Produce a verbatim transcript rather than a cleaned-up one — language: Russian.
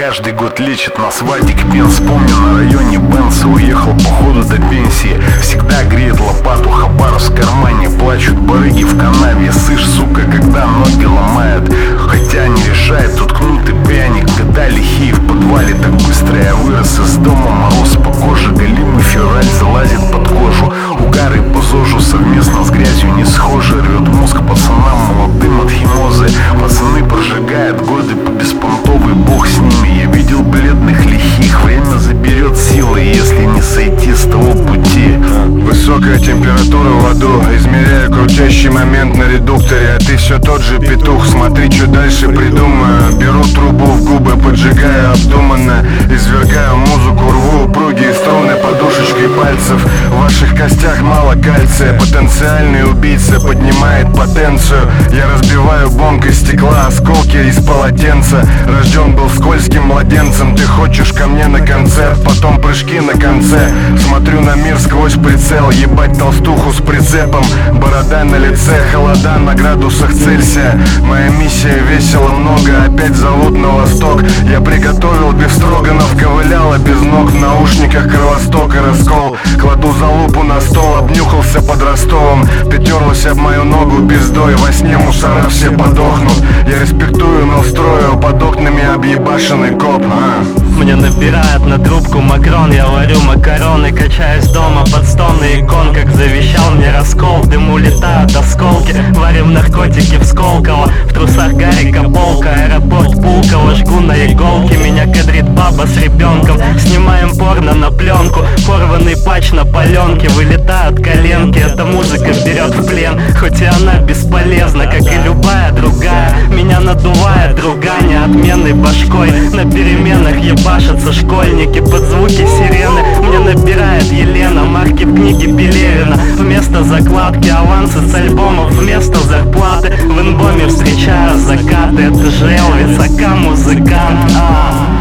каждый год лечит нас Вадик Пен. Вспомню, на районе Бенса уехал походу до пенсии. Всегда греет лопату, хабар в кармане. Плачут барыги в канаве. Сышь, сука, когда ноги ломает. Хотя не решает, уткнутый пряник. Года лихие в подвале, так быстро я вырос из дома. Мороз по коже, голимый февраль залазит под кожу. Угары по зожу совместно с грязью не схожи. Рвет мозг пацанам молодым от химозы. Пацаны прожигают годы по беспонтовый, бог с ними. Я видел бледных лихих, время заберет силы, если не сойти с того пути. Высокая температура в аду, измеряю крутящий момент на редукторе. А ты все тот же петух, смотри, что дальше придумаю. Беру трубу в губы, поджигаю обдуманно. Извергаю музыку, рву упругие струны подушечкой пальцев. В ваших костях мало кальция, потенциальный убийца поднимает потенцию. Я разбиваю бонкой стекла, осколки из полотенца. Рожден был скользким младенцем. Ты хочешь ко мне на концерт, потом прыжки на конце. Смотрю на мир сквозь прицел, ебать толстуху с прицепом. Борода на лице, холода на градусах Цельсия. Моя миссия весила много, опять зовут на восток. Я приготовил бефстроганов, ковыляла без ног. В наушниках кровосток и раскол. Кладу залупу на стол, обнюхался под Ростовом. Ты терлась об мою ногу пиздой, во сне мусора все подохнут. Я респектую, но строю под окнами объебашенный коп. а? Мне набирают на трубку Макрон. Я варю макароны, качаюсь дома под стоны икон. Как завещал мне раскол, в дыму летают осколки. Варим наркотики в Сколково, в трусах Гарика Полка. Аэропорт Пулково, жгу на иголке. Меня кадрит баба с ребенком. Снимаем порно на пленку, порванный патч на паленке. Вылетают коленки, эта музыка берет в плен. Хоть и она бесполезна, как и любая другая. Меня надувает ругание отменной башкой. На переменах ебашатся школьники под звуки сирены. Мне набирает Елена марки в книге Пелевина. Вместо закладки авансы с альбомов, вместо зарплаты. В инбоме встречаю закаты. Это же Элвис, ака музыкант. а.